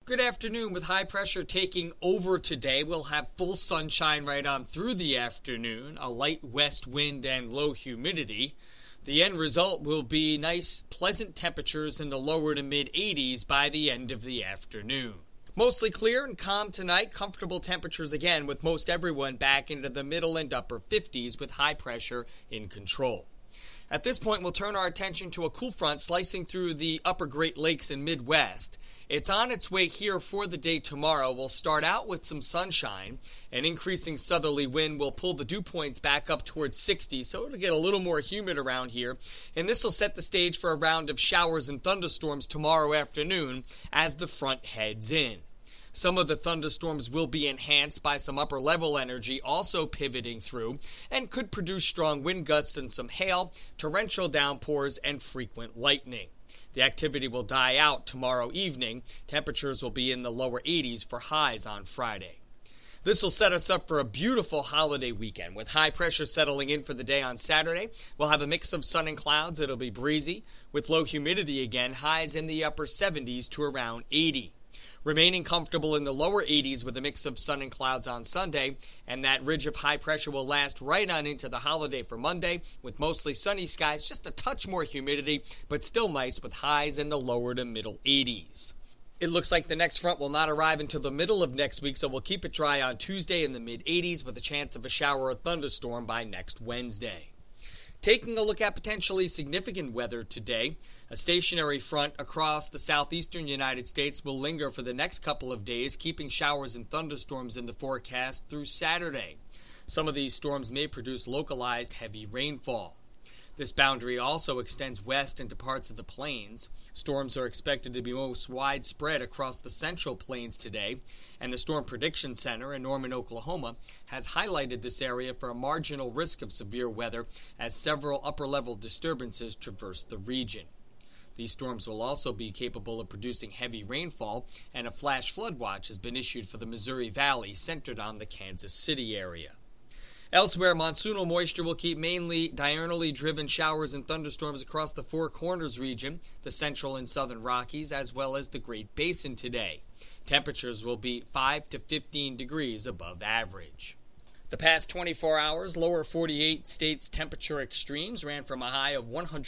Good afternoon. With high pressure taking over today, we'll have full sunshine right on through the afternoon, a light west wind and low humidity. The end result will be nice, pleasant temperatures in the lower to mid-80s by the end of the afternoon. Mostly clear and calm tonight, comfortable temperatures again with most everyone back into the middle and upper 50s with high pressure in control. At this point, we'll turn our attention to a cool front slicing through the upper Great Lakes and Midwest. It's on its way here for the day tomorrow. We'll start out with some sunshine. An increasing southerly wind will pull the dew points back up towards 60, so it'll get a little more humid around here. And this will set the stage for a round of showers and thunderstorms tomorrow afternoon as the front heads in. Some of the thunderstorms will be enhanced by some upper-level energy also pivoting through and could produce strong wind gusts and some hail, torrential downpours, and frequent lightning. The activity will die out tomorrow evening. Temperatures will be in the lower 80s for highs on Friday. This will set us up for a beautiful holiday weekend with high pressure settling in for the day on Saturday. We'll have a mix of sun and clouds. It'll be breezy with low humidity again, highs in the upper 70s to around 80. Remaining comfortable in the lower 80s with a mix of sun and clouds on Sunday, and that ridge of high pressure will last right on into the holiday for Monday with mostly sunny skies, just a touch more humidity, but still nice with highs in the lower to middle 80s. It looks like the next front will not arrive until the middle of next week, so we'll keep it dry on Tuesday in the mid-80s with a chance of a shower or thunderstorm by next Wednesday. Taking a look at potentially significant weather today, a stationary front across the southeastern United States will linger for the next couple of days, keeping showers and thunderstorms in the forecast through Saturday. Some of these storms may produce localized heavy rainfall. This boundary also extends west into parts of the plains. Storms are expected to be most widespread across the central plains today, and the Storm Prediction Center in Norman, Oklahoma, has highlighted this area for a marginal risk of severe weather as several upper-level disturbances traverse the region. These storms will also be capable of producing heavy rainfall, and a flash flood watch has been issued for the Missouri Valley, centered on the Kansas City area. Elsewhere, monsoonal moisture will keep mainly diurnally driven showers and thunderstorms across the Four Corners region, the central and southern Rockies, as well as the Great Basin today. Temperatures will be 5 to 15 degrees above average. The past 24 hours, lower 48 states' temperature extremes ran from a high of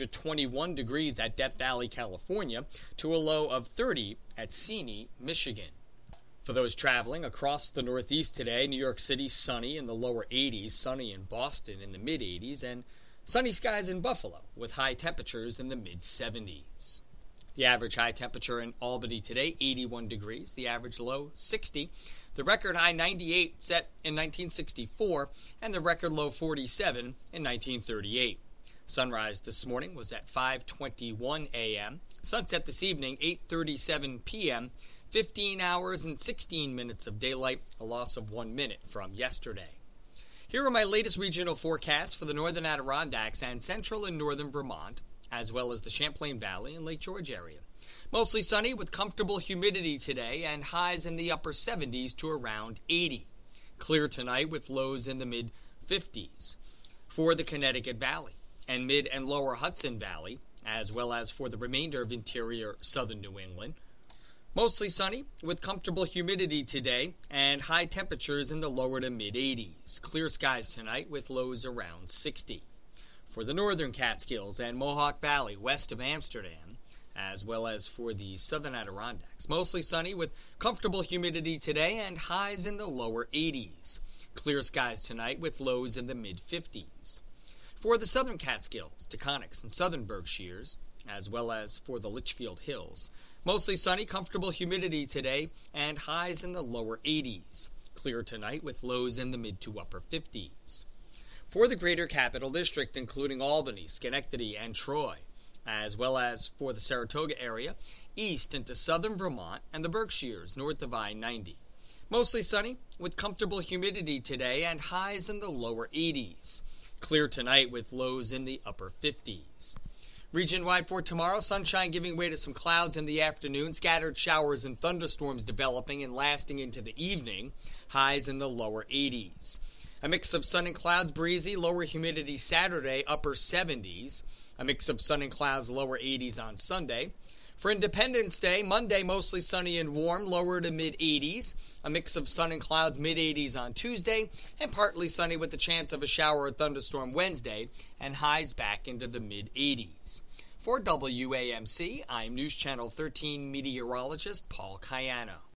121 degrees at Death Valley, California, to a low of 30 at Seney, Michigan. For those traveling across the Northeast today, New York City sunny in the lower 80s, sunny in Boston in the mid-80s, and sunny skies in Buffalo with high temperatures in the mid-70s. The average high temperature in Albany today, 81 degrees. The average low, 60. The record high, 98, set in 1964, and the record low, 47, in 1938. Sunrise this morning was at 5:21 a.m. Sunset this evening, 8:37 p.m., 15 hours and 16 minutes of daylight, a loss of 1 minute from yesterday. Here are my latest regional forecasts for the northern Adirondacks and central and northern Vermont, as well as the Champlain Valley and Lake George area. Mostly sunny with comfortable humidity today and highs in the upper 70s to around 80. Clear tonight with lows in the mid-50s. For the Connecticut Valley and mid and lower Hudson Valley, as well as for the remainder of interior southern New England, mostly sunny with comfortable humidity today and high temperatures in the lower to mid-80s. Clear skies tonight with lows around 60. For the northern Catskills and Mohawk Valley west of Amsterdam, as well as for the southern Adirondacks, mostly sunny with comfortable humidity today and highs in the lower 80s. Clear skies tonight with lows in the mid-50s. For the southern Catskills, Taconics, and southern Berkshires, as well as for the Litchfield Hills, mostly sunny, comfortable humidity today, and highs in the lower 80s. Clear tonight with lows in the mid to upper 50s. For the greater capital district, including Albany, Schenectady, and Troy, as well as for the Saratoga area, east into southern Vermont, and the Berkshires, north of I-90. Mostly sunny, with comfortable humidity today, and highs in the lower 80s. Clear tonight with lows in the upper 50s. Region-wide for tomorrow, sunshine giving way to some clouds in the afternoon, scattered showers and thunderstorms developing and lasting into the evening, highs in the lower 80s. A mix of sun and clouds, breezy, lower humidity Saturday, upper 70s. A mix of sun and clouds, lower 80s on Sunday. For Independence Day, Monday mostly sunny and warm, lower to mid-80s. A mix of sun and clouds, mid-80s on Tuesday, and partly sunny with the chance of a shower or thunderstorm Wednesday, and highs back into the mid-80s. For WAMC, I'm News Channel 13 meteorologist Paul Cayano.